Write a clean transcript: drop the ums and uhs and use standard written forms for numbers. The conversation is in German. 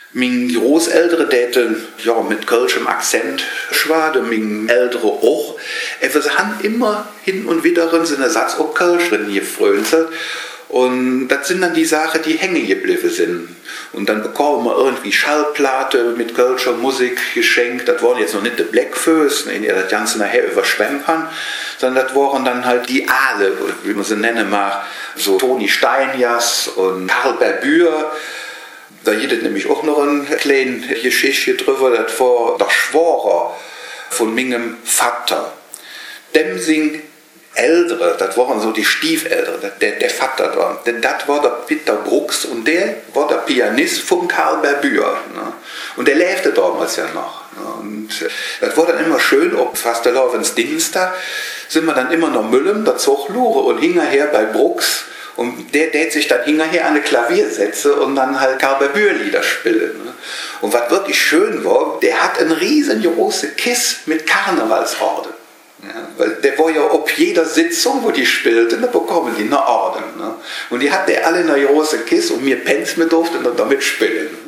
Meine Großeltern täten ja, mit kölschem Akzent schwade, meine Ältere auch. Aber sie haben immer hin und wieder so einen Satz auf Kölsch drin gefrönzelt. Und das sind dann die Sachen, die hängen geblieben sind. Und dann bekommen wir irgendwie Schallplatte mit kölscher Musik geschenkt. Das waren jetzt noch nicht die Blackfoes, die das Ganze nachher überschwemmen kann, sondern das waren dann halt die Aale, wie man sie nennen mag. So Toni Steinjas und Karl Berbür. Da gibt es nämlich auch noch eine kleine Geschichte drüber, das war der Schwager von meinem Vater. Dem sind Ältere, das waren so die Stiefeltern, der Vater da. Denn das war der Peter Brooks und der war der Pianist von Karl Berbür. Ne? Und der lebte damals ja noch. Ne? Und das war dann immer schön, ob fast der Dienstag sind wir dann immer noch Müllem, der Zuchlure und hinterher bei Brooks. Und der sich dann hinterher an eine Klavier setzen und dann halt Karl Berbür-Lieder spielen. Ne? Und was wirklich schön war, der hat eine riesengroße Kiste mit Karnevalsorden. Ja, weil der war ja auf jeder Sitzung, wo die spielten, da bekommen die eine Orden. Ne? Und die hat der alle in einer großen Kiste und mir Pens mit durften und damit spielen.